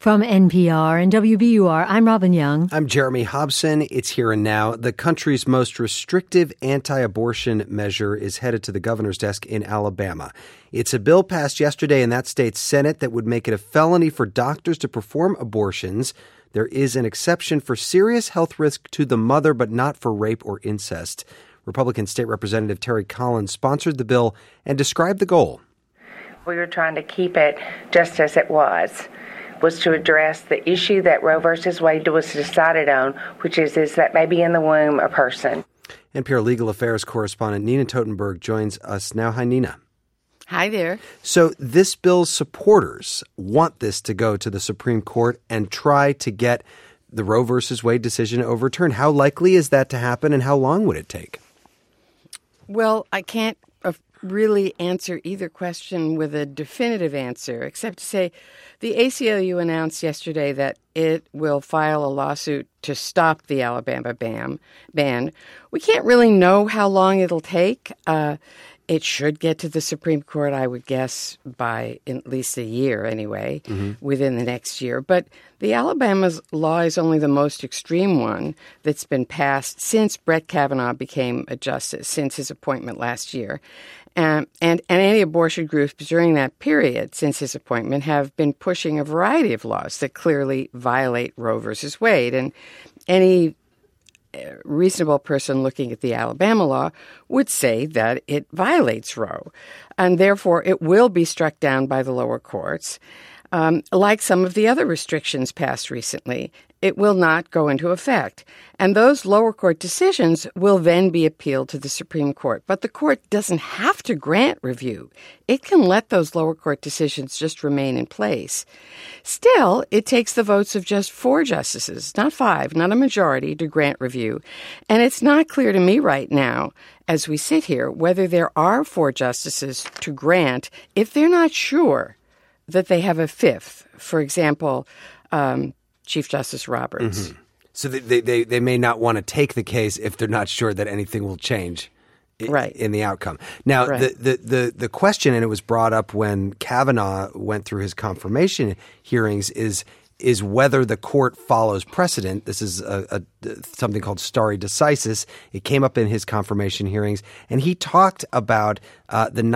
From NPR and WBUR, I'm Robin Young. I'm Jeremy Hobson. It's here and now. The country's most restrictive anti-abortion measure is headed to the governor's desk in Alabama. It's a bill passed yesterday in that state's Senate that would make it a felony for doctors to perform abortions. There is an exception for serious health risk to the mother, but not for rape or incest. Republican State Representative Terry Collins sponsored the bill and described the goal. We were trying to keep it just as it was to address the issue that Roe v. Wade was decided on, which is that baby in the womb a person. NPR Legal Affairs correspondent Nina Totenberg joins us now. Hi, Nina. Hi there. So this bill's supporters want this to go to the Supreme Court and try to get the Roe v. Wade decision overturned. How likely is that to happen, and how long would it take? Well, I can't really answer either question with a definitive answer, except to say the ACLU announced yesterday that it will file a lawsuit to stop the Alabama ban. We can't really know how long it'll take. It should get to the Supreme Court, I would guess, by at least a year anyway, within the next year. But the Alabama's law is only the most extreme one that's been passed since Brett Kavanaugh became a justice, since his appointment last year. And anti-abortion groups during that period, since his appointment, have been pushing a variety of laws that clearly violate Roe versus Wade. And any reasonable person looking at the Alabama law would say that it violates Roe, and therefore it will be struck down by the lower courts. Like some of the other restrictions passed recently, it will not go into effect. And those lower court decisions will then be appealed to the Supreme Court. But the court doesn't have to grant review. It can let those lower court decisions just remain in place. Still, it takes the votes of just 4 justices, not 5, not a majority, to grant review. And it's not clear to me right now, as we sit here, whether there are 4 justices to grant if they're not sure that they have a 5th. For example, Chief Justice Roberts. Mm-hmm. So they may not want to take the case if they're not sure that anything will change in the outcome. Now, the question, and it was brought up when Kavanaugh went through his confirmation hearings, is whether the court follows precedent. This is something called stare decisis. It came up in his confirmation hearings, and he talked about the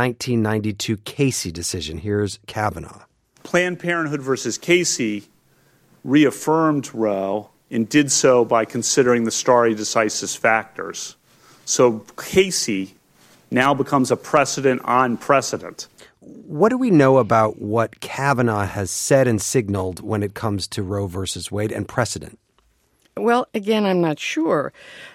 1992 Casey decision. Here's Kavanaugh. Planned Parenthood versus Casey reaffirmed Roe and did so by considering the stare decisis factors. So Casey now becomes a precedent on precedent. What do we know about what Kavanaugh has said and signaled when it comes to Roe versus Wade and precedent? Well, again, I'm not sure.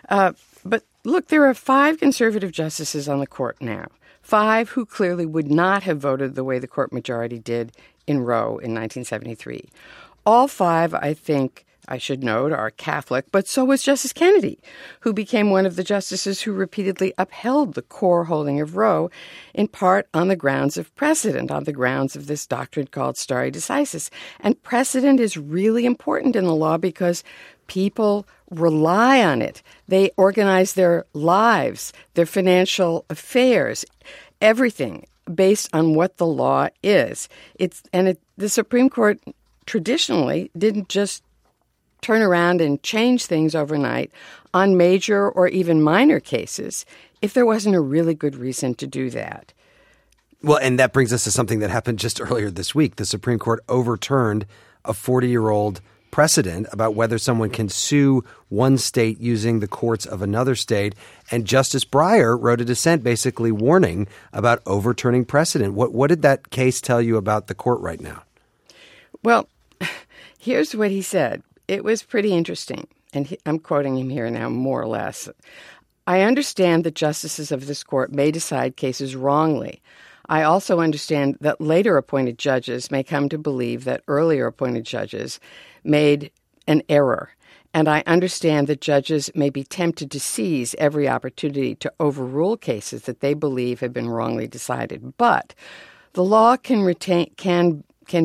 But look, there are 5 conservative justices on the court now, 5 who clearly would not have voted the way the court majority did in Roe in 1973. All 5, I think, I should note, are Catholic, but so was Justice Kennedy, who became one of the justices who repeatedly upheld the core holding of Roe, in part on the grounds of precedent, on the grounds of this doctrine called stare decisis. And precedent is really important in the law because people rely on it. They organize their lives, their financial affairs, everything based on what the law is. The Supreme Court traditionally didn't just turn around and change things overnight on major or even minor cases if there wasn't a really good reason to do that. Well, and that brings us to something that happened just earlier this week. The Supreme Court overturned a 40-year-old precedent about whether someone can sue one state using the courts of another state. And Justice Breyer wrote a dissent basically warning about overturning precedent. What did that case tell you about the court right now? Well, here's what he said. It was pretty interesting, and I'm quoting him here now more or less. I understand that justices of this court may decide cases wrongly. I also understand that later appointed judges may come to believe that earlier appointed judges made an error. And I understand that judges may be tempted to seize every opportunity to overrule cases that they believe have been wrongly decided. But the law can retain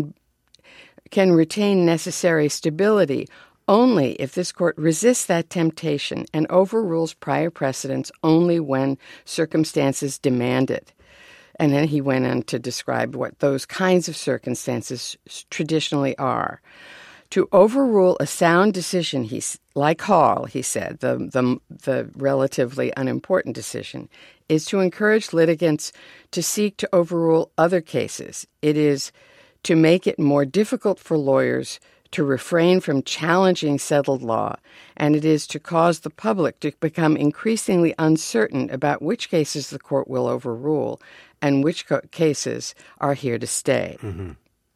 necessary stability only if this court resists that temptation and overrules prior precedents only when circumstances demand it. And then he went on to describe what those kinds of circumstances traditionally are. To overrule a sound decision, like Hall, he said, the relatively unimportant decision, is to encourage litigants to seek to overrule other cases. It is to make it more difficult for lawyers to refrain from challenging settled law, and it is to cause the public to become increasingly uncertain about which cases the court will overrule and which cases are here to stay. Mm-hmm.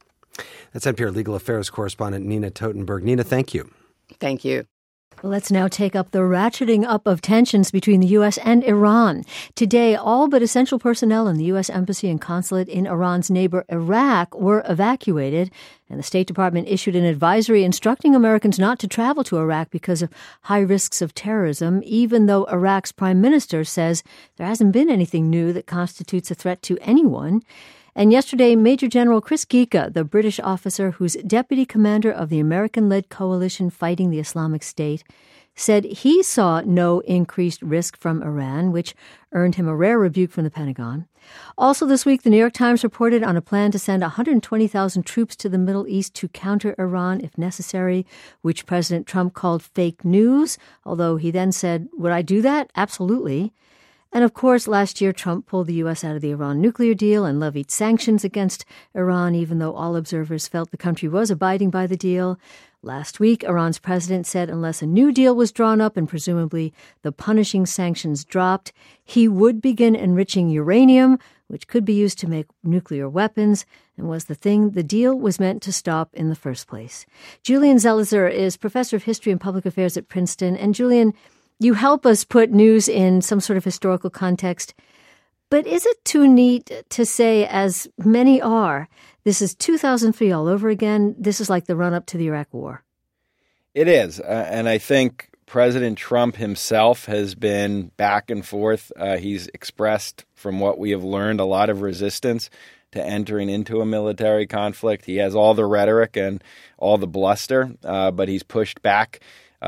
That's NPR Legal Affairs correspondent Nina Totenberg. Nina, thank you. Thank you. Let's now take up the ratcheting up of tensions between the U.S. and Iran. Today, all but essential personnel in the U.S. Embassy and Consulate in Iran's neighbor Iraq were evacuated, and the State Department issued an advisory instructing Americans not to travel to Iraq because of high risks of terrorism, even though Iraq's prime minister says there hasn't been anything new that constitutes a threat to anyone. And yesterday, Major General Chris Ghika, the British officer who's deputy commander of the American-led coalition fighting the Islamic State, said he saw no increased risk from Iran, which earned him a rare rebuke from the Pentagon. Also this week, the New York Times reported on a plan to send 120,000 troops to the Middle East to counter Iran if necessary, which President Trump called fake news, although he then said, would I do that? Absolutely. And of course, last year, Trump pulled the U.S. out of the Iran nuclear deal and levied sanctions against Iran, even though all observers felt the country was abiding by the deal. Last week, Iran's president said unless a new deal was drawn up and presumably the punishing sanctions dropped, he would begin enriching uranium, which could be used to make nuclear weapons, and was the thing the deal was meant to stop in the first place. Julian Zelizer is professor of history and public affairs at Princeton. And Julian, you help us put news in some sort of historical context. But is it too neat to say, as many are, this is 2003 all over again? This is like the run-up to the Iraq War. It is. And I think President Trump himself has been back and forth. He's expressed, from what we have learned, a lot of resistance to entering into a military conflict. He has all the rhetoric and all the bluster, but he's pushed back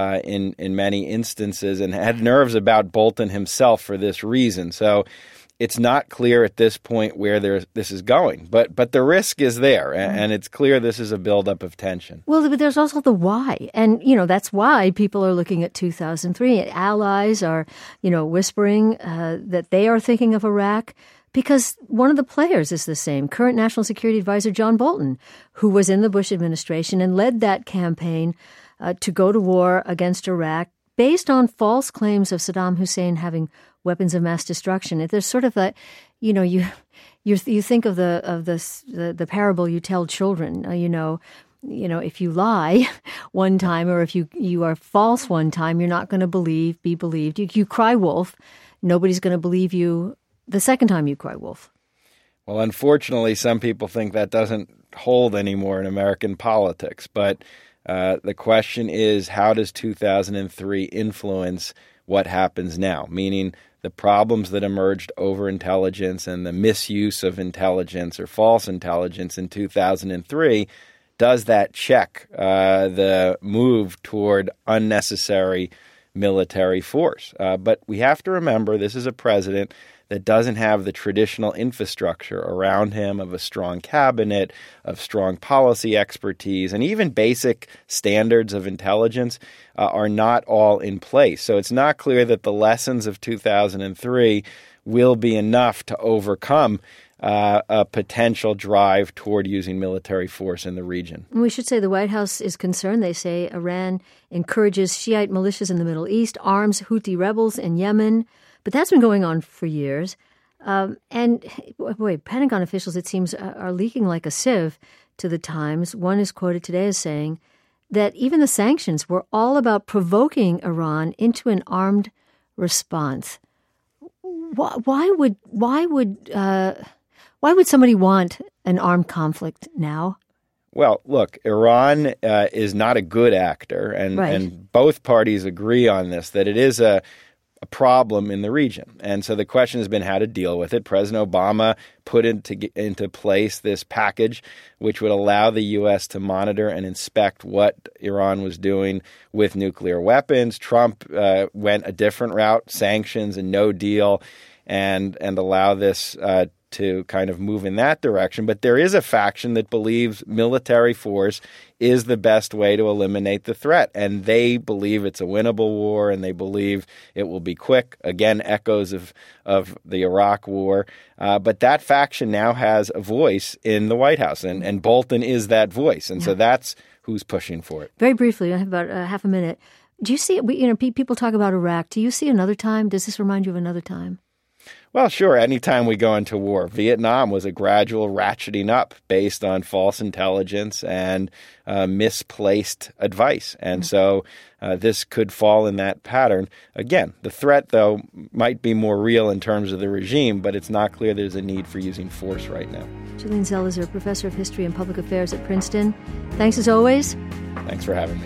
in many instances and had nerves about Bolton himself for this reason. So it's not clear at this point where this is going. But the risk is there, and it's clear this is a buildup of tension. Well, but there's also the why. And, that's why people are looking at 2003. Allies are, whispering that they are thinking of Iraq because one of the players is the same. Current National Security Advisor John Bolton, who was in the Bush administration and led that campaign to go to war against Iraq based on false claims of Saddam Hussein having weapons of mass destruction. If there's sort of a, you think of the parable you tell children. If you lie one time or if you are false one time, you're not going to be believed. You cry wolf, nobody's going to believe you the second time you cry wolf. Well, unfortunately, some people think that doesn't hold anymore in American politics, but the question is, how does 2003 influence what happens now? Meaning the problems that emerged over intelligence and the misuse of intelligence or false intelligence in 2003, does that check the move toward unnecessary military force? But we have to remember this is a president that doesn't have the traditional infrastructure around him of a strong cabinet, of strong policy expertise, and even basic standards of intelligence are not all in place. So it's not clear that the lessons of 2003 will be enough to overcome a potential drive toward using military force in the region. We should say the White House is concerned. They say Iran encourages Shiite militias in the Middle East, arms Houthi rebels in Yemen. But that's been going on for years. And Pentagon officials, it seems, are leaking like a sieve to the Times. One is quoted today as saying that even the sanctions were all about provoking Iran into an armed response. Why would somebody want an armed conflict now? Well, look, Iran is not a good actor, and both parties agree on this, that it is a problem in the region. And so the question has been how to deal with it. President Obama put into place this package which would allow the U.S. to monitor and inspect what Iran was doing with nuclear weapons. Trump went a different route, sanctions and no deal, and allow this to kind of move in that direction. But there is a faction that believes military force is the best way to eliminate the threat. And they believe it's a winnable war, and they believe it will be quick. Again, echoes of the Iraq War. But that faction now has a voice in the White House, and Bolton is that voice. And so that's who's pushing for it. Very briefly, I have about half a minute. Do you see, people talk about Iraq. Do you see another time? Does this remind you of another time? Well, sure. Anytime we go into war, Vietnam was a gradual ratcheting up based on false intelligence and misplaced advice. And so this could fall in that pattern. Again, the threat, though, might be more real in terms of the regime, but it's not clear there's a need for using force right now. Julian Zelizer, professor of history and public affairs at Princeton. Thanks as always. Thanks for having me.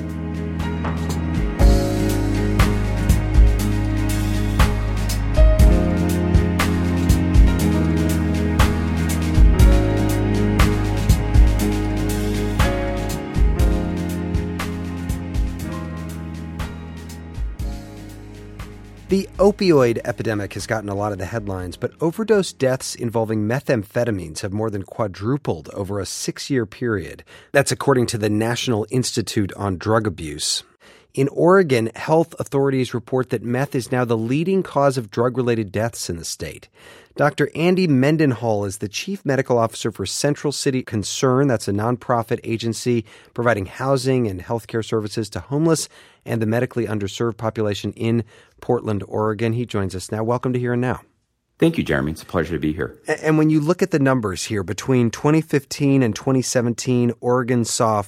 The opioid epidemic has gotten a lot of the headlines, but overdose deaths involving methamphetamines have more than quadrupled over a 6-year period. That's according to the National Institute on Drug Abuse. In Oregon, health authorities report that meth is now the leading cause of drug-related deaths in the state. Dr. Andy Mendenhall is the chief medical officer for Central City Concern. That's a nonprofit agency providing housing and healthcare services to homeless and the medically underserved population in Portland, Oregon. He joins us now. Welcome to Here and Now. Thank you, Jeremy. It's a pleasure to be here. And when you look at the numbers here, between 2015 and 2017, Oregon saw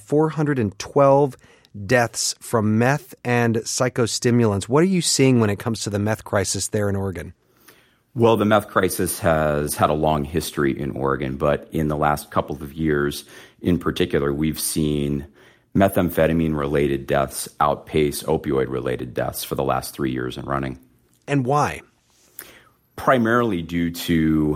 412 deaths from meth and psychostimulants. What are you seeing when it comes to the meth crisis there in Oregon? Well, the meth crisis has had a long history in Oregon, but in the last couple of years in particular, we've seen methamphetamine-related deaths outpace opioid-related deaths for the last 3 years in running. And why? Primarily due to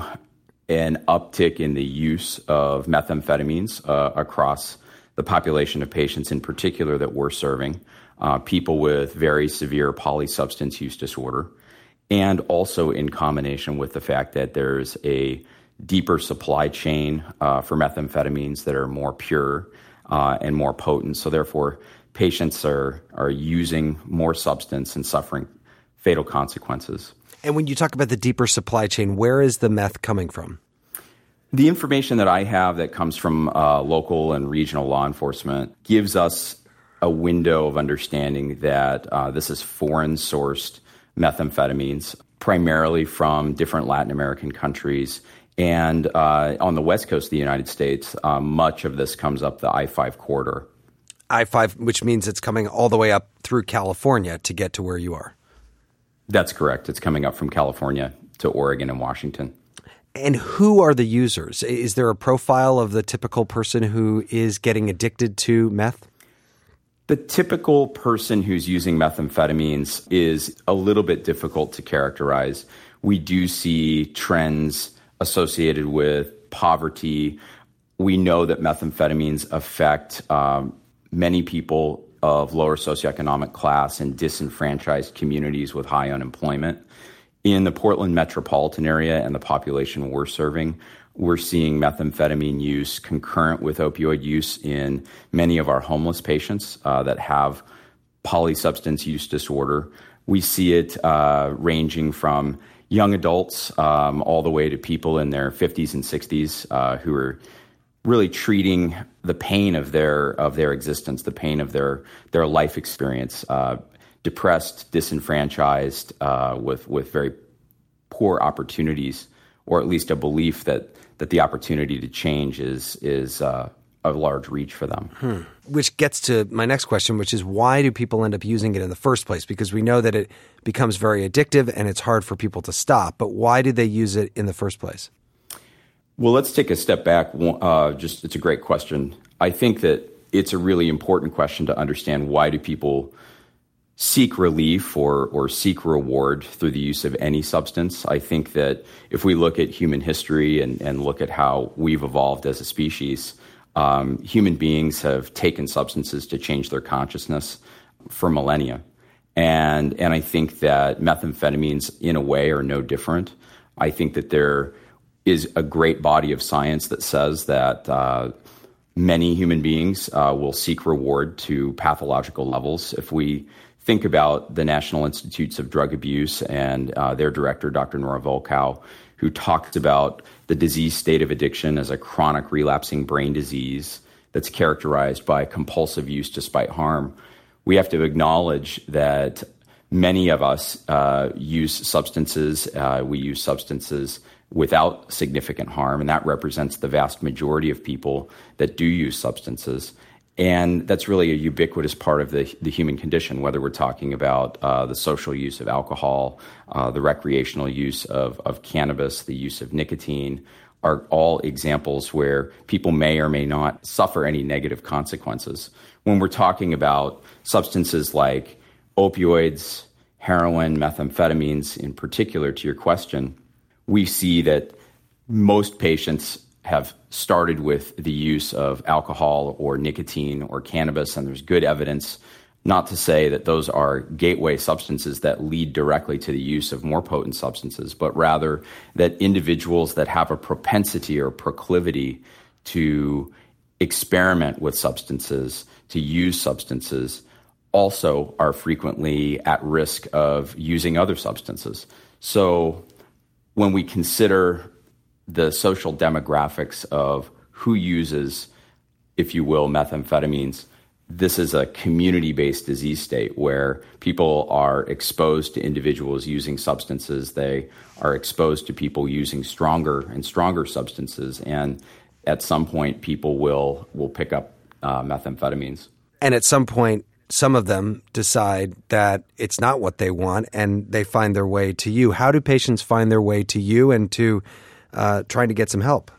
an uptick in the use of methamphetamines across the population of patients in particular that we're serving, people with very severe polysubstance use disorder, and also in combination with the fact that there's a deeper supply chain for methamphetamines that are more pure and more potent. So therefore, patients are using more substance and suffering fatal consequences. And when you talk about the deeper supply chain, where is the meth coming from? The information that I have that comes from local and regional law enforcement gives us a window of understanding that this is foreign-sourced methamphetamines, primarily from different Latin American countries. And on the west coast of the United States, much of this comes up the I-5 corridor. I-5, which means it's coming all the way up through California to get to where you are. That's correct. It's coming up from California to Oregon and Washington. And who are the users? Is there a profile of the typical person who is getting addicted to meth? The typical person who's using methamphetamines is a little bit difficult to characterize. We do see trends associated with poverty. We know that methamphetamines affect many people of lower socioeconomic class and disenfranchised communities with high unemployment. In the Portland metropolitan area and the population we're serving, we're seeing methamphetamine use concurrent with opioid use in many of our homeless patients that have polysubstance use disorder. We see it ranging from young adults all the way to people in their 50s and 60s who are really treating the pain of their existence, the pain of their life experience, depressed, disenfranchised, with very poor opportunities, or at least a belief that the opportunity to change is a large reach for them. Which gets to my next question, which is why do people end up using it in the first place? Because we know that it becomes very addictive and it's hard for people to stop. But why do they use it in the first place? Well, let's take a step back. It's a great question. I think that it's a really important question to understand why do people seek relief or seek reward through the use of any substance. I think that if we look at human history and look at how we've evolved as a species, human beings have taken substances to change their consciousness for millennia. And I think that methamphetamines, in a way, are no different. I think that they're is a great body of science that says that many human beings will seek reward to pathological levels. If we think about the National Institutes of Drug Abuse and their director, Dr. Nora Volkow, who talked about the disease state of addiction as a chronic relapsing brain disease that's characterized by compulsive use despite harm, we have to acknowledge that many of us use substances. We use substances without significant harm, and that represents the vast majority of people that do use substances. And that's really a ubiquitous part of the human condition, whether we're talking about the social use of alcohol, the recreational use of cannabis, the use of nicotine, are all examples where people may or may not suffer any negative consequences. When we're talking about substances like opioids, heroin, methamphetamines in particular, to your question, we see that most patients have started with the use of alcohol or nicotine or cannabis, and there's good evidence, not to say that those are gateway substances that lead directly to the use of more potent substances, but rather that individuals that have a propensity or proclivity to experiment with substances, to use substances, also are frequently at risk of using other substances. So when we consider the social demographics of who uses, if you will, methamphetamines, this is a community-based disease state where people are exposed to individuals using substances. They are exposed to people using stronger and stronger substances. And at some point, people will pick up methamphetamines. And at some point, some of them decide that it's not what they want and they find their way to you. How do patients find their way to you and to trying to get some help?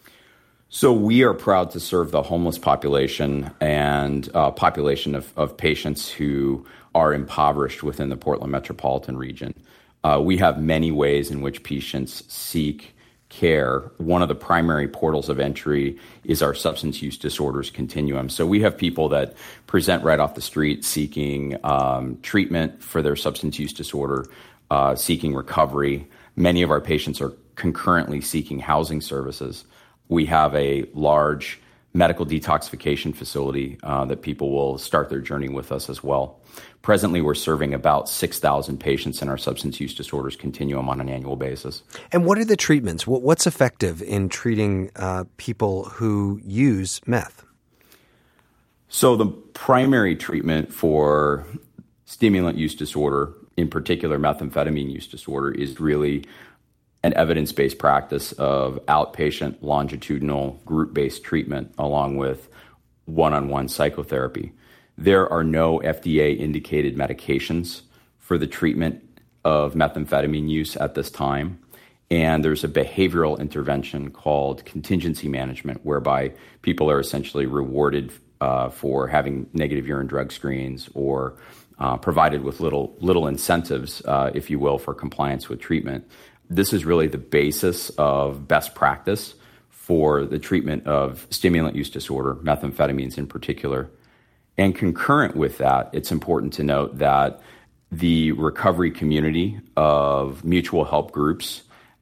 So we are proud to serve the homeless population and population of patients who are impoverished within the Portland metropolitan region. We have many ways in which patients seek care. One of the primary portals of entry is our substance use disorders continuum. So we have people that present right off the street seeking treatment for their substance use disorder, seeking recovery. Many of our patients are concurrently seeking housing services. We have a large medical detoxification facility that people will start their journey with us as well. Presently, we're serving about 6,000 patients in our substance use disorders continuum on an annual basis. And what are the treatments? What's effective in treating people who use meth? So the primary treatment for stimulant use disorder, in particular methamphetamine use disorder, is really an evidence-based practice of outpatient longitudinal group-based treatment along with one-on-one psychotherapy. There are no FDA-indicated medications for the treatment of methamphetamine use at this time, and there's a behavioral intervention called contingency management whereby people are essentially rewarded for having negative urine drug screens or provided with little incentives, if you will, for compliance with treatment. This is really the basis of best practice for the treatment of stimulant use disorder, methamphetamines in particular. And concurrent with that, it's important to note that the recovery community of mutual help groups,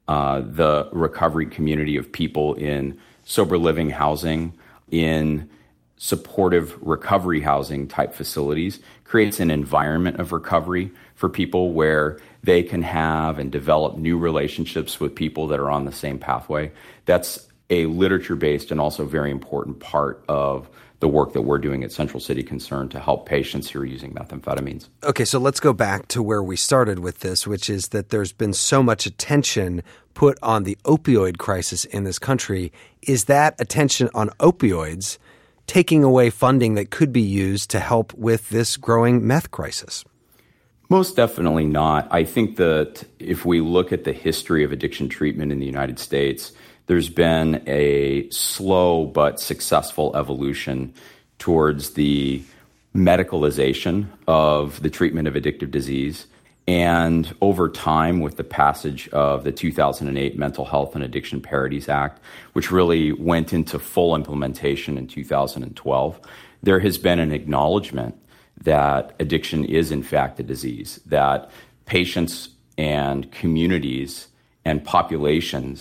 the recovery community of people in sober living housing, in supportive recovery housing type facilities, creates an environment of recovery for people where they can have and develop new relationships with people that are on the same pathway. That's a literature-based and also very important part of the work that we're doing at Central City Concern to help patients who are using methamphetamines. Okay, so let's go back to where we started with this, which is that there's been so much attention put on the opioid crisis in this country. Is that attention on opioids taking away funding that could be used to help with this growing meth crisis? Most definitely not. I think that if we look at the history of addiction treatment in the United States, there's been a slow but successful evolution towards the medicalization of the treatment of addictive disease. And over time, with the passage of the 2008 Mental Health and Addiction Parodies Act, which really went into full implementation in 2012, there has been an acknowledgement that addiction is in fact a disease, that patients and communities and populations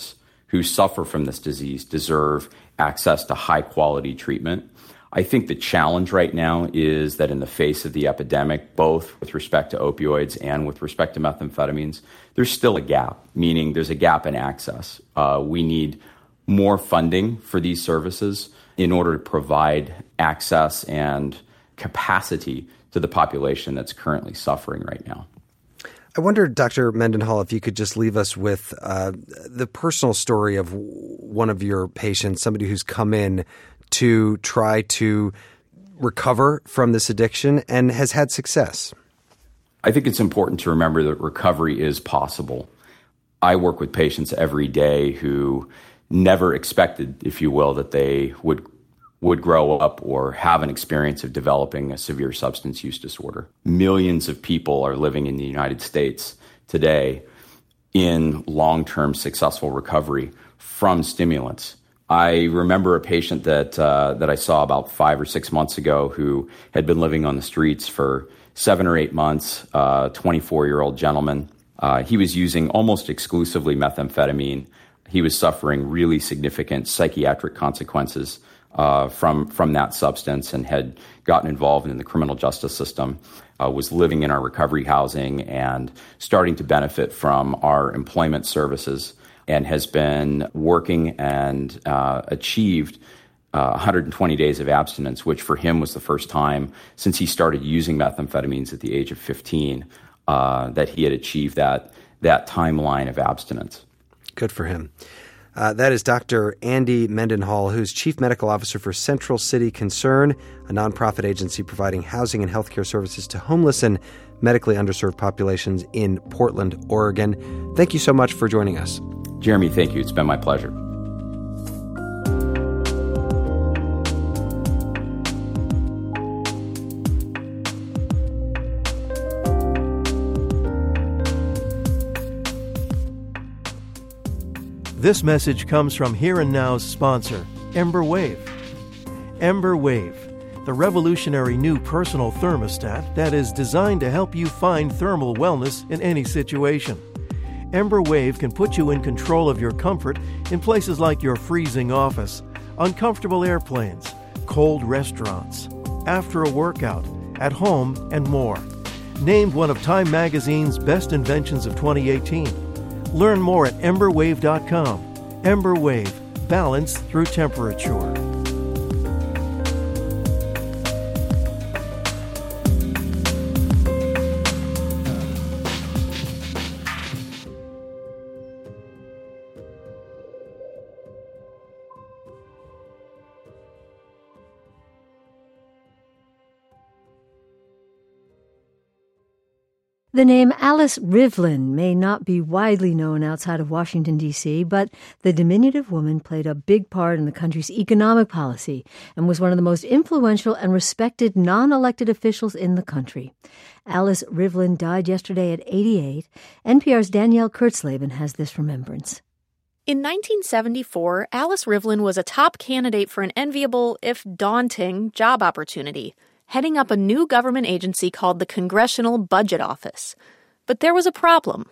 who suffer from this disease deserve access to high-quality treatment. I think the challenge right now is that in the face of the epidemic, both with respect to opioids and with respect to methamphetamines, there's still a gap, meaning there's a gap in access. We need more funding for these services in order to provide access and capacity to the population that's currently suffering right now. I wonder, Dr. Mendenhall, if you could just leave us with the personal story of one of your patients, somebody who's come in to try to recover from this addiction and has had success. I think it's important to remember that recovery is possible. I work with patients every day who never expected, if you will, that they would grow up or have an experience of developing a severe substance use disorder. Millions of people are living in the United States today in long-term successful recovery from stimulants. I remember a patient that I saw about 5 or 6 months ago who had been living on the streets for 7 or 8 months, 24-year-old gentleman. He was using almost exclusively methamphetamine. He was suffering really significant psychiatric consequences from that substance and had gotten involved in the criminal justice system, was living in our recovery housing and starting to benefit from our employment services, and has been working and achieved 120 days of abstinence, which for him was the first time since he started using methamphetamines at the age of 15 that he had achieved that timeline of abstinence. Good for him. That is Dr. Andy Mendenhall, who's Chief Medical Officer for Central City Concern, a nonprofit agency providing housing and healthcare services to homeless and medically underserved populations in Portland, Oregon. Thank you so much for joining us. Jeremy, thank you. It's been my pleasure. This message comes from Here and Now's sponsor, Ember Wave. Ember Wave, the revolutionary new personal thermostat that is designed to help you find thermal wellness in any situation. Ember Wave can put you in control of your comfort in places like your freezing office, uncomfortable airplanes, cold restaurants, after a workout, at home, and more. Named one of Time Magazine's best inventions of 2018. Learn more at emberwave.com. Ember Wave, balance through temperature. The name Alice Rivlin may not be widely known outside of Washington, D.C., but the diminutive woman played a big part in the country's economic policy and was one of the most influential and respected non-elected officials in the country. Alice Rivlin died yesterday at 88. NPR's Danielle Kurtzleben has this remembrance. In 1974, Alice Rivlin was a top candidate for an enviable, if daunting, job opportunity, heading up a new government agency called the Congressional Budget Office. But there was a problem.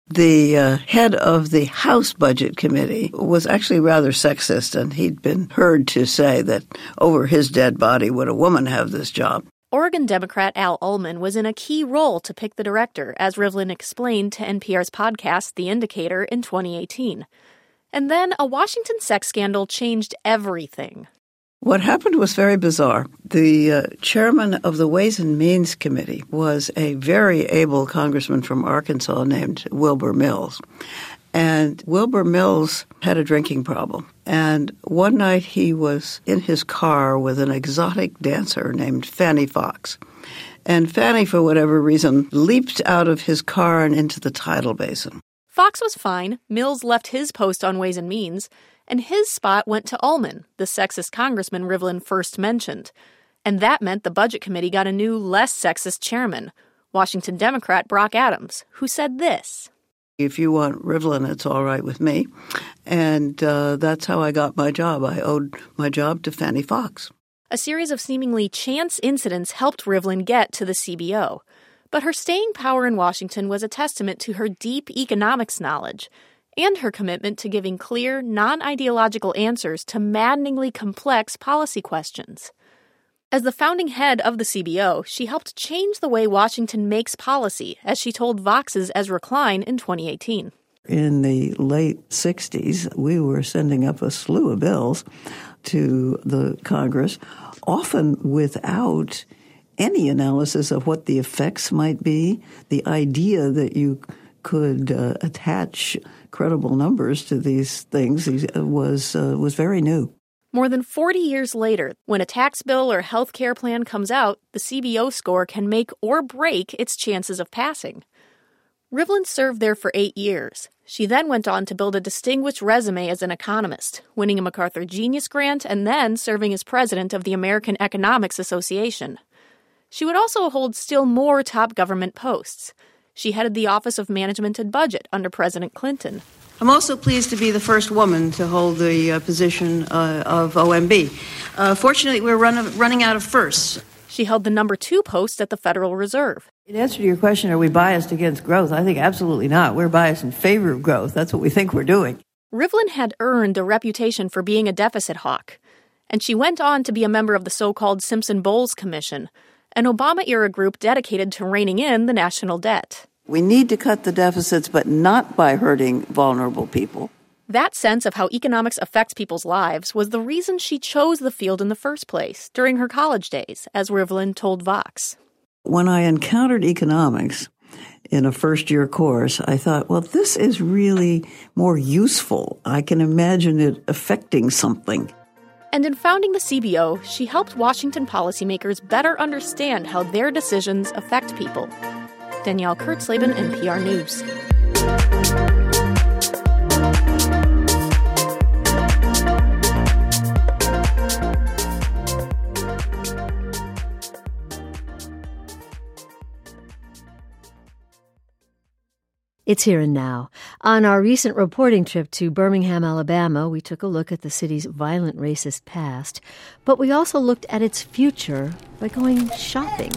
The head of the House Budget Committee was actually rather sexist, and he'd been heard to say that over his dead body would a woman have this job. Oregon Democrat Al Ullman was in a key role to pick the director, as Rivlin explained to NPR's podcast The Indicator in 2018. And then a Washington sex scandal changed everything. What happened was very bizarre. The chairman of the Ways and Means Committee was a very able congressman from Arkansas named Wilbur Mills. And Wilbur Mills had a drinking problem. And one night he was in his car with an exotic dancer named Fanny Fox. And Fanny, for whatever reason, leaped out of his car and into the tidal basin. Fox was fine. Mills left his post on Ways and Means, and his spot went to Ullman, the sexist congressman Rivlin first mentioned. And that meant the Budget Committee got a new, less sexist chairman, Washington Democrat Brock Adams, who said this. If you want Rivlin, it's all right with me. And that's how I got my job. I owed my job to Fanny Fox. A series of seemingly chance incidents helped Rivlin get to the CBO. But her staying power in Washington was a testament to her deep economics knowledge and her commitment to giving clear, non-ideological answers to maddeningly complex policy questions. As the founding head of the CBO, she helped change the way Washington makes policy, as she told Vox's Ezra Klein in 2018. In the late 60s, we were sending up a slew of bills to the Congress, often without any analysis of what the effects might be. The idea that you could attach credible numbers to these things was very new. More than 40 years later, when a tax bill or health care plan comes out, the CBO score can make or break its chances of passing. Rivlin served there for 8 years. She then went on to build a distinguished resume as an economist, winning a MacArthur Genius Grant and then serving as president of the American Economics Association. She would also hold still more top government posts. She headed the Office of Management and Budget under President Clinton. I'm also pleased to be the first woman to hold the position of OMB. Fortunately, we're running out of firsts. She held the number 2 post at the Federal Reserve. In answer to your question, are we biased against growth? I think absolutely not. We're biased in favor of growth. That's what we think we're doing. Rivlin had earned a reputation for being a deficit hawk, and she went on to be a member of the so-called Simpson-Bowles Commission, an Obama-era group dedicated to reining in the national debt. We need to cut the deficits, but not by hurting vulnerable people. That sense of how economics affects people's lives was the reason she chose the field in the first place during her college days, as Rivlin told Vox. When I encountered economics in a first-year course, I thought, well, this is really more useful. I can imagine it affecting something. And in founding the CBO, she helped Washington policymakers better understand how their decisions affect people. Danielle Kurtzleben, NPR News. It's Here and Now. On our recent reporting trip to Birmingham, Alabama, we took a look at the city's violent racist past, but we also looked at its future by going shopping.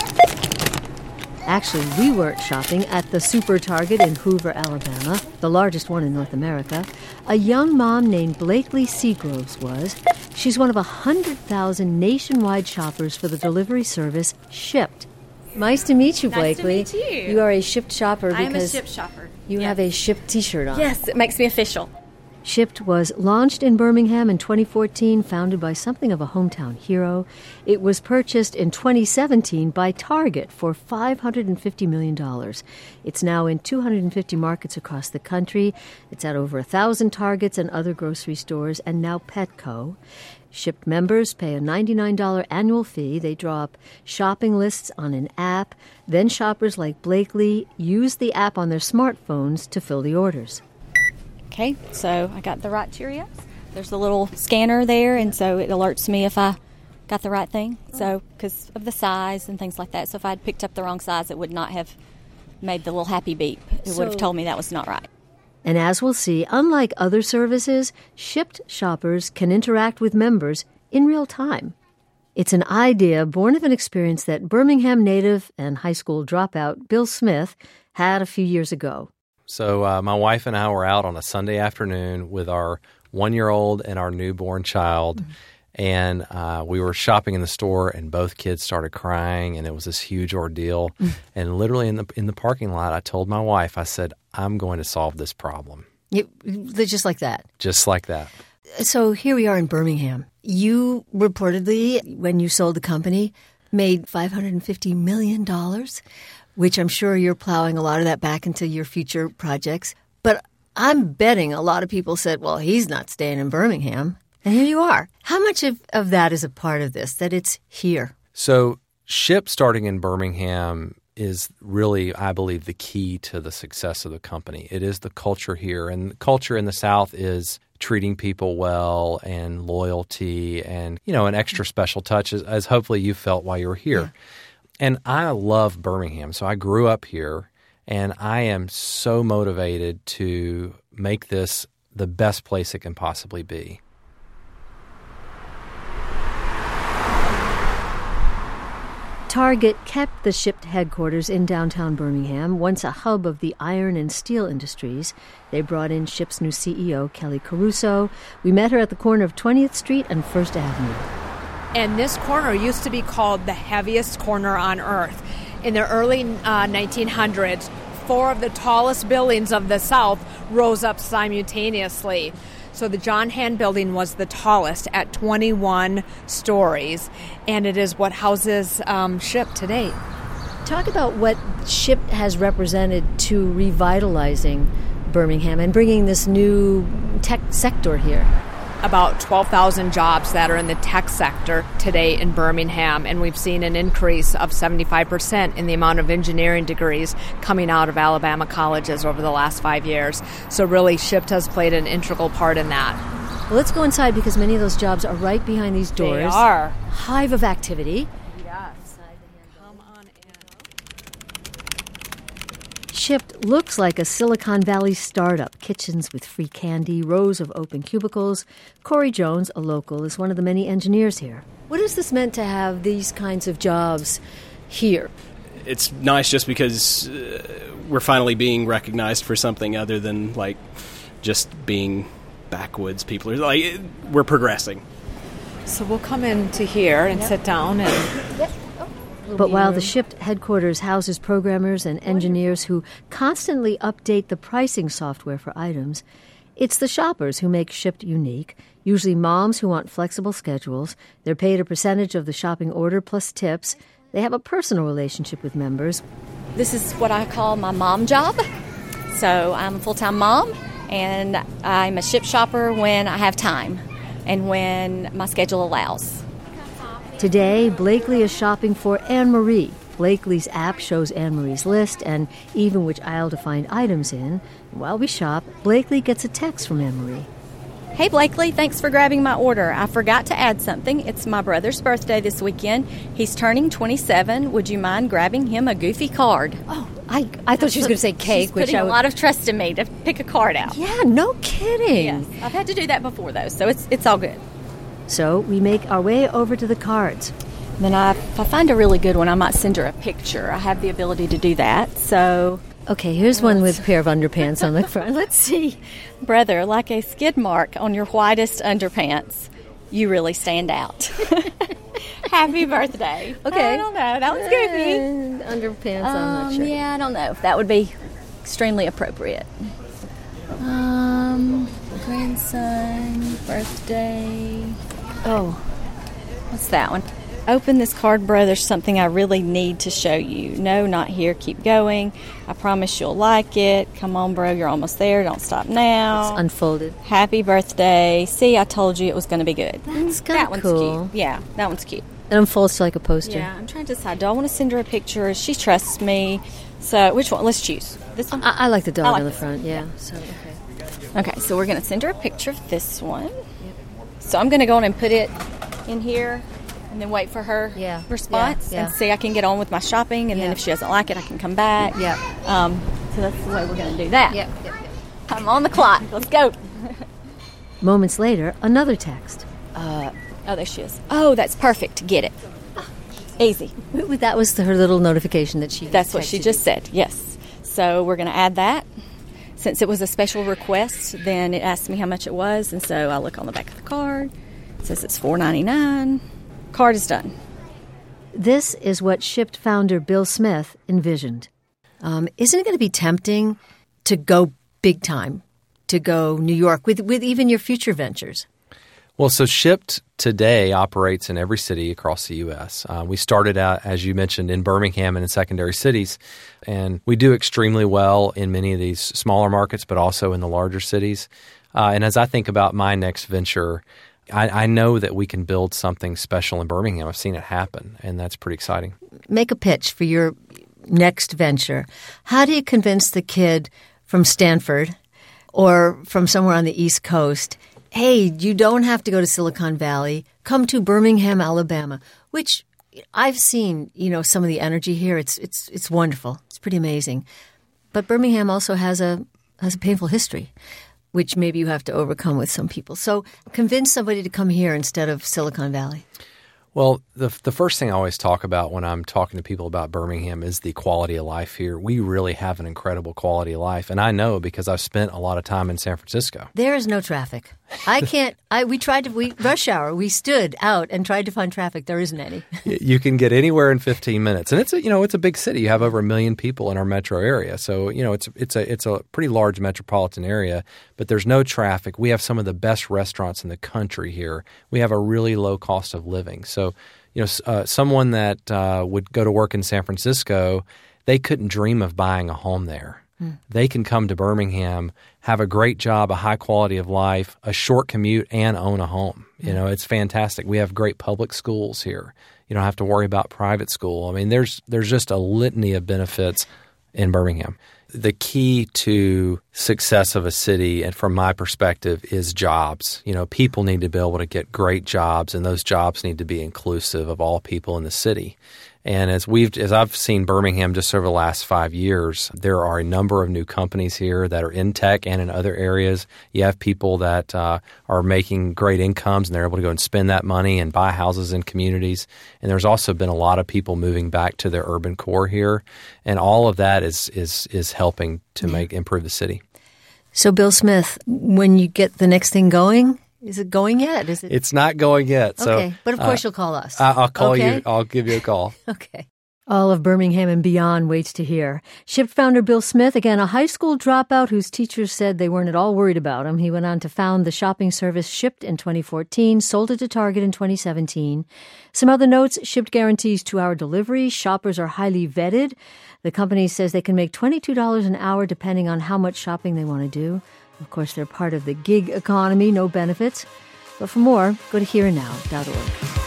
Actually, we weren't shopping at the Super Target in Hoover, Alabama, the largest one in North America. A young mom named Blakely Seagroves was. She's one of 100,000 nationwide shoppers for the delivery service Shipt. Nice to meet you, Blakely. Nice to meet you. You are a Shipt shopper because I'm a Shipt shopper. You have a Shipt t-shirt on. Yes, it makes me official. Shipt was launched in Birmingham in 2014, founded by something of a hometown hero. It was purchased in 2017 by Target for $550 million. It's now in 250 markets across the country. It's at over 1,000 Targets and other grocery stores, and now Petco. Shipt members pay a $99 annual fee. They draw up shopping lists on an app. Then shoppers like Blakely use the app on their smartphones to fill the orders. Okay, so I got the right Cheerios. There's a little scanner there, and so it alerts me if I got the right thing. So, because of the size and things like that. So if I had picked up the wrong size, it would not have made the little happy beep. It would have told me that was not right. And as we'll see, unlike other services, Shipt shoppers can interact with members in real time. It's an idea born of an experience that Birmingham native and high school dropout Bill Smith had a few years ago. So my wife and I were out on a Sunday afternoon with our 1-year-old and our newborn child, and we were shopping in the store, and both kids started crying, and it was this huge ordeal. And literally in the parking lot, I told my wife, I said, I'm going to solve this problem. Just like that? Just like that. So here we are in Birmingham. You reportedly, when you sold the company, made $550 million, which I'm sure you're plowing a lot of that back into your future projects. But I'm betting a lot of people said, well, he's not staying in Birmingham. And here you are. How much of that is a part of this, that it's here? So Shipt starting in Birmingham is really, I believe, the key to the success of the company. It is the culture here. And the culture in the South is treating people well and loyalty and, an extra special touch, as hopefully you felt while you were here. Yeah. And I love Birmingham. So I grew up here, and I am so motivated to make this the best place it can possibly be. Target kept the Shipt headquarters in downtown Birmingham, once a hub of the iron and steel industries. They brought in Shipt's new CEO, Kelly Caruso. We met her at the corner of 20th Street and 1st Avenue. And this corner used to be called the heaviest corner on Earth. In the early 1900s, 4 of the tallest buildings of the South rose up simultaneously. So the John Hand Building was the tallest at 21 stories, and it is what houses Shipt today. Talk about what Shipt has represented to revitalizing Birmingham and bringing this new tech sector here. About 12,000 jobs that are in the tech sector today in Birmingham, and we've seen an increase of 75% in the amount of engineering degrees coming out of Alabama colleges over the last 5 years. So really, Shipt has played an integral part in that. Well, let's go inside because many of those jobs are right behind these doors. They are. Hive of activity. Yes. Come on in. Shipt looks like a Silicon Valley startup. Kitchens with free candy, rows of open cubicles. Corey Jones, a local, is one of the many engineers here. What has this meant to have these kinds of jobs here? It's nice just because we're finally being recognized for something other than like just being backwoods people. Like we're progressing. So we'll come into here and sit down and... But while the Shipt headquarters houses programmers and engineers who constantly update the pricing software for items, it's the shoppers who make Shipt unique, usually moms who want flexible schedules. They're paid a percentage of the shopping order plus tips. They have a personal relationship with members. This is what I call my mom job. So I'm a full-time mom, and I'm a Shipt shopper when I have time and when my schedule allows. Today, Blakely is shopping for Anne-Marie. Blakely's app shows Anne-Marie's list and even which aisle to find items in. While we shop, Blakely gets a text from Anne-Marie. Hey, Blakely, thanks for grabbing my order. I forgot to add something. It's my brother's birthday this weekend. He's turning 27. Would you mind grabbing him a Goofy card? Oh, I thought she was going to say cake. She's putting a lot of trust in me to pick a card out. Yeah, no kidding. Yes, I've had to do that before, though, so it's all good. So we make our way over to the cards. Then if I find a really good one, I might send her a picture. I have the ability to do that. So, okay, here's one with a pair of underpants on the front. Let's see. Brother, like a skid mark on your whitest underpants, you really stand out. Happy birthday. Okay. I don't know. That one's goofy. Underpants, I'm not sure. Yeah, I don't know if that would be extremely appropriate. Grandson, birthday. Oh, what's that one? Open this card, bro. There's something I really need to show you. No, not here. Keep going. I promise you'll like it. Come on, bro. You're almost there. Don't stop now. It's unfolded. Happy birthday. See, I told you it was going to be good. That's kind of cool. One's cute. Yeah, that one's cute. It unfolds to like a poster. Yeah, I'm trying to decide. Do I want to send her a picture? She trusts me. So, which one? Let's choose. This one? I like the dog like on the front. Yeah. So, okay, so we're going to send her a picture of this one. Yep. So I'm going to go on and put it in here and then wait for her response and see I can get on with my shopping. And then if she doesn't like it, I can come back. Yeah. So that's the way we're going to do that. Yep. I'm on the clock. Let's go. Moments later, another text. Oh, there she is. Oh, that's perfect. Get it. Easy. That was her little notification that she That's what she just said, yes. So we're going to add that. Since it was a special request, then it asked me how much it was, and so I look on the back of the card. It says it's $4.99. Card is done. This is what Shipt founder Bill Smith envisioned. Isn't it going to be tempting to go big time, to go New York with even your future ventures? Well, so Shipt today operates in every city across the U.S. We started out, as you mentioned, in Birmingham and in secondary cities, and we do extremely well in many of these smaller markets, but also in the larger cities. And as I think about my next venture, I know that we can build something special in Birmingham. I've seen it happen, and that's pretty exciting. Make a pitch for your next venture. How do you convince the kid from Stanford or from somewhere on the East Coast, hey, you don't have to go to Silicon Valley. Come to Birmingham, Alabama, which I've seen, some of the energy here. It's wonderful. It's pretty amazing. But Birmingham also has a painful history, which maybe you have to overcome with some people. So convince somebody to come here instead of Silicon Valley. Well, the first thing I always talk about when I'm talking to people about Birmingham is the quality of life here. We really have an incredible quality of life, and I know because I've spent a lot of time in San Francisco. There is no traffic. We rush hour. We stood out and tried to find traffic. There isn't any. You can get anywhere in 15 minutes, and it's a big city. You have over 1 million people in our metro area, so it's a pretty large metropolitan area. But there's no traffic. We have some of the best restaurants in the country here. We have a really low cost of living. So, someone that would go to work in San Francisco, they couldn't dream of buying a home there. They can come to Birmingham, have a great job, a high quality of life, a short commute, and own a home. It's fantastic. We have great public schools here. You don't have to worry about private school. I mean, there's just a litany of benefits in Birmingham. The key to success of a city, and from my perspective, is jobs. People need to be able to get great jobs, and those jobs need to be inclusive of all people in the city. And as I've seen Birmingham just over the last 5 years, there are a number of new companies here that are in tech and in other areas. You have people that are making great incomes, and they're able to go and spend that money and buy houses in communities. And there's also been a lot of people moving back to their urban core here, and all of that is helping to improve the city. So, Bill Smith, when you get the next thing going. Is it going yet? It's not going yet. Okay, so, but of course you'll call us. I'll call you. I'll give you a call. Okay. All of Birmingham and beyond waits to hear. Shipt founder Bill Smith, again, a high school dropout whose teachers said they weren't at all worried about him. He went on to found the shopping service Shipt in 2014, sold it to Target in 2017. Some other notes: Shipt guarantees 2-hour delivery. Shoppers are highly vetted. The company says they can make $22 an hour depending on how much shopping they want to do. Of course, they're part of the gig economy, no benefits. But for more, go to hereandnow.org.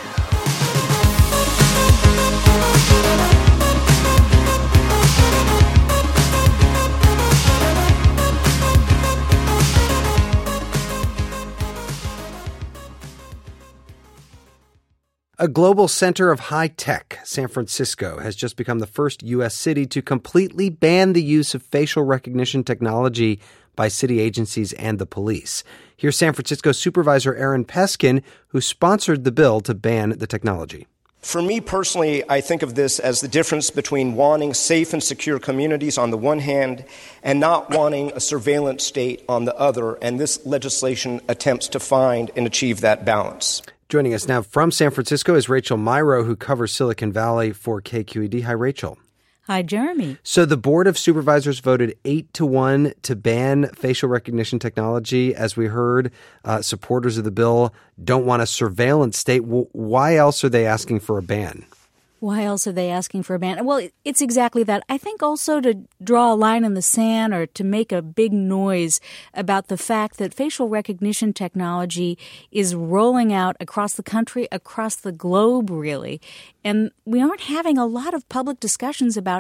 A global center of high tech, San Francisco has just become the first U.S. city to completely ban the use of facial recognition technology by city agencies and the police. Here's San Francisco Supervisor Aaron Peskin, who sponsored the bill to ban the technology. For me personally, I think of this as the difference between wanting safe and secure communities on the one hand and not wanting a surveillance state on the other, and this legislation attempts to find and achieve that balance. Joining us now from San Francisco is Rachel Myrow, who covers Silicon Valley for KQED. Hi, Rachel. Hi, Jeremy. So the Board of Supervisors voted 8-1 to ban facial recognition technology. As we heard, supporters of the bill don't want a surveillance state. Why else are they asking for a ban? Why else are they asking for a ban? Well, it's exactly that. I think also to draw a line in the sand or to make a big noise about the fact that facial recognition technology is rolling out across the country, across the globe, really. And we aren't having a lot of public discussions about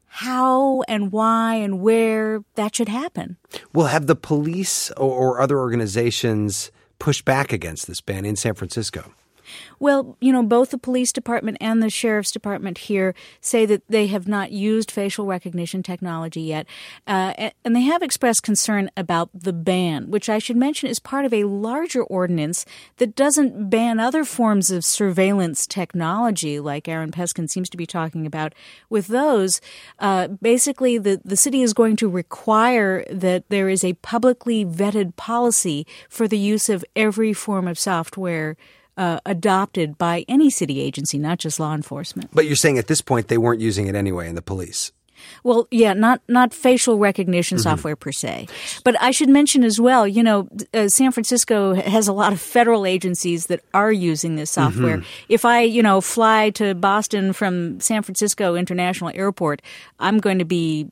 how and why and where that should happen. Well, have the police or other organizations pushed back against this ban in San Francisco? Well, both the police department and the sheriff's department here say that they have not used facial recognition technology yet. And they have expressed concern about the ban, which I should mention is part of a larger ordinance that doesn't ban other forms of surveillance technology, like Aaron Peskin seems to be talking about. With those, basically the city is going to require that there is a publicly vetted policy for the use of every form of software adopted by any city agency, not just law enforcement. But you're saying at this point they weren't using it anyway in the police? Well, yeah, not facial recognition software per se. But I should mention as well, San Francisco has a lot of federal agencies that are using this software. If I, fly to Boston from San Francisco International Airport, I'm going to be,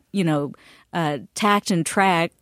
tagged and tracked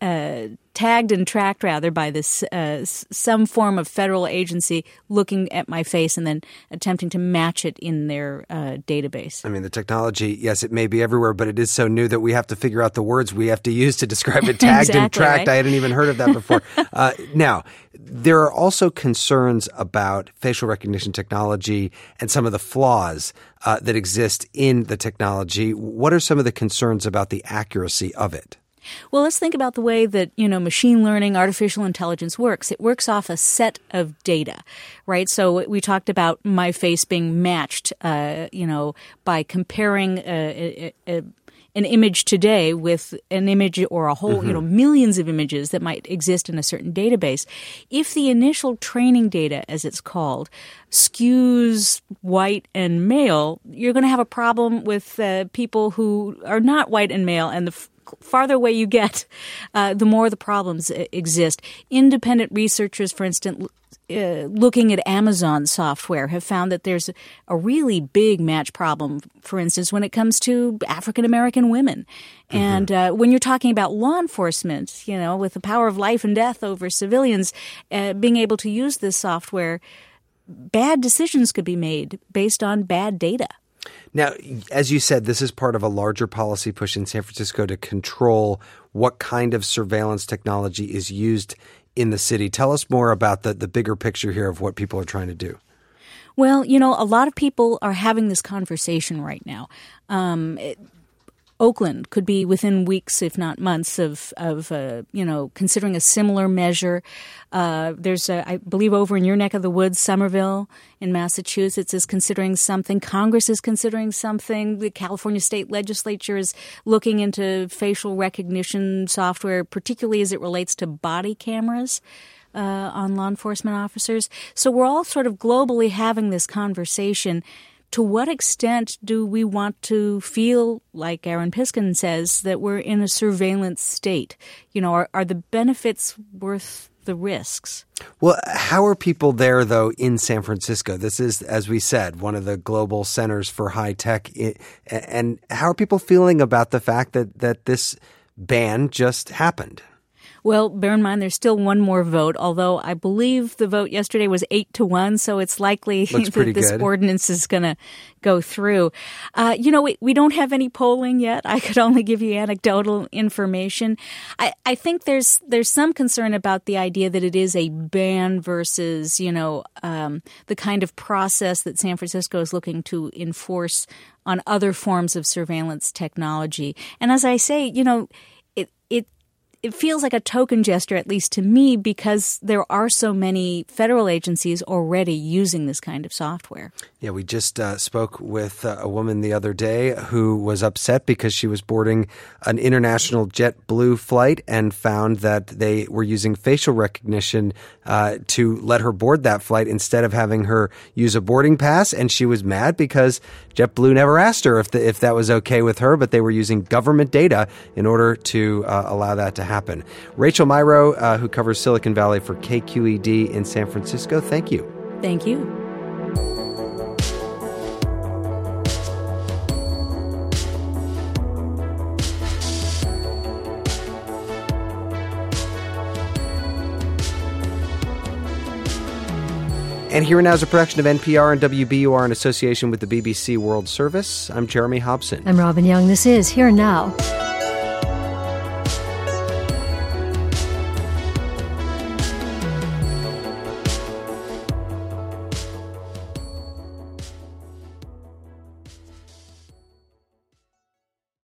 by this some form of federal agency looking at my face and then attempting to match it in their database. I mean, the technology, yes, it may be everywhere, but it is so new that we have to figure out the words we have to use to describe it. Tagged exactly, and tracked. Right? I hadn't even heard of that before. Now, there are also concerns about facial recognition technology and some of the flaws that exist in the technology. What are some of the concerns about the accuracy of it? Well, let's think about the way that, machine learning, artificial intelligence works. It works off a set of data, right? So we talked about my face being matched, by comparing an image today with an image or a whole, millions of images that might exist in a certain database. If the initial training data, as it's called, skews white and male, you're going to have a problem with people who are not white and male, and the farther away you get, the more the problems exist. Independent researchers, for instance, looking at Amazon software, have found that there's a really big match problem, for instance, when it comes to African-American women. And when you're talking about law enforcement, with the power of life and death over civilians, being able to use this software, bad decisions could be made based on bad data. Now, as you said, this is part of a larger policy push in San Francisco to control what kind of surveillance technology is used in the city. Tell us more about the bigger picture here of what people are trying to do. Well, a lot of people are having this conversation right now. Oakland could be within weeks, if not months, of considering a similar measure. There's, I believe, over in your neck of the woods, Somerville in Massachusetts is considering something. Congress is considering something. The California state legislature is looking into facial recognition software, particularly as it relates to body cameras on law enforcement officers. So we're all sort of globally having this conversation. To what extent do we want to feel, like Aaron Piskin says, that we're in a surveillance state? Are the benefits worth the risks? Well, how are people there, though, in San Francisco? This is, as we said, one of the global centers for high tech. And how are people feeling about the fact that this ban just happened? Well, bear in mind there's still one more vote, although I believe the vote yesterday was 8-1, so it's likely that this ordinance is going to go through. We don't have any polling yet. I could only give you anecdotal information. I think there's some concern about the idea that it is a ban versus, the kind of process that San Francisco is looking to enforce on other forms of surveillance technology. And as I say, it feels like a token gesture, at least to me, because there are so many federal agencies already using this kind of software. Yeah, we just spoke with a woman the other day who was upset because she was boarding an international JetBlue flight and found that they were using facial recognition to let her board that flight instead of having her use a boarding pass. And she was mad because JetBlue never asked her if that was okay with her, but they were using government data in order to allow that to happen. Rachel Myrow, who covers Silicon Valley for KQED in San Francisco, thank you. Thank you. And Here and Now is a production of NPR and WBUR in association with the BBC World Service. I'm Jeremy Hobson. I'm Robin Young. This is Here and Now.